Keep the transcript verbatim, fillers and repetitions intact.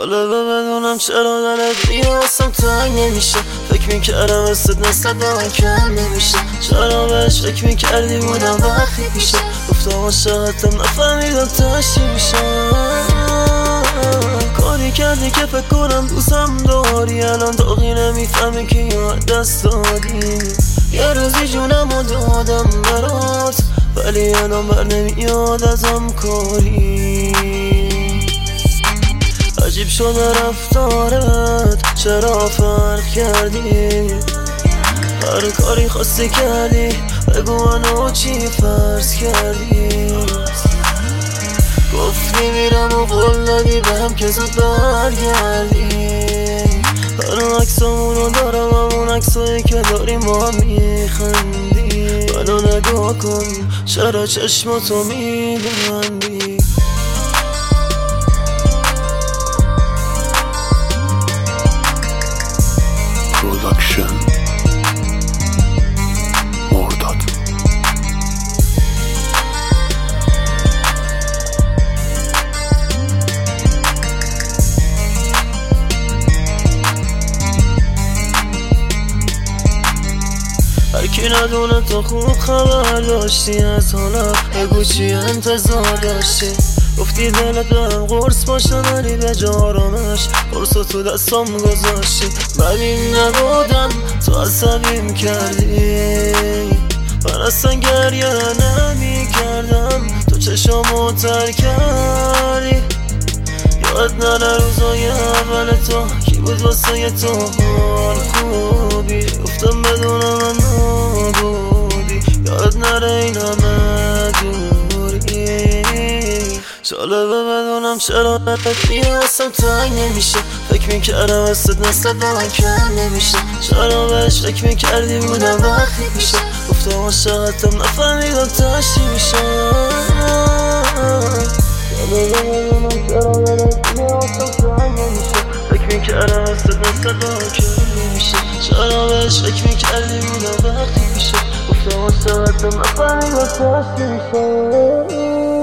جالبه بدونم چرا دلت دیگه واسم تنگ نمیشه. فکر میکردم استت نسبت به من کم نمیشه. چرا بهش فکر میکردی بودم وقتی پیشه. گفتم عاشقتم نفهمیدم تاش چی میشه. کاری کردی که فکر کنم دوستم داری، الان داغی نمیفهمی که یاد دست دادی. یه روزی جونمو دادم برات ولی الان بر نمیاد ازم کاری. عجیب شده رفتارت، چرا فرق کردی؟ هر کاری خواستی کردی، بگو منو چی فرض کردی؟ گفتی میرم و قول دادی بهم که زود برگردی. هر عکسامونو دارم، همون عکسایی که داریم ما میخندی. منو نگاه کن چرا چشماتو میبندی؟ پروداکشن مرداد. هرکی ندونه تو خوب خبر داشتی از حالا، بگو چی انتظار داشتی؟ گفتی دلت بهم قرص باشه ولی به جا آرامش قرصو تو دستم گذاشتی. ولی نبودم تو عصبیم کردی، من اصلا گریه نمی کردم، تو چشامو تر کردی. یاد نره روزای اول تو کی بود واسه تو حال خوبی. گفتم بدونم من نبودی، یاد نره این همه دوری. جالبه بدونم چرا دلت دیگه واسم تنگ نمیشه. فکر میکردم استت نسبت به من کم نمیشه. چرا بهش فکر میکردی بودم وقتی پیشه. گفتم عاشقتم نفهمیدم تاش چی میشه. جالبه بدونم چرا دلت دیگه واسم تنگ نمیشه. فکر میکردم استت نسبت به من کم نمیشه. چرا بهش فکر میکردی بودم وقتی پیشه. گفتم عاشقتم نفهمیدم تاش چی میشه.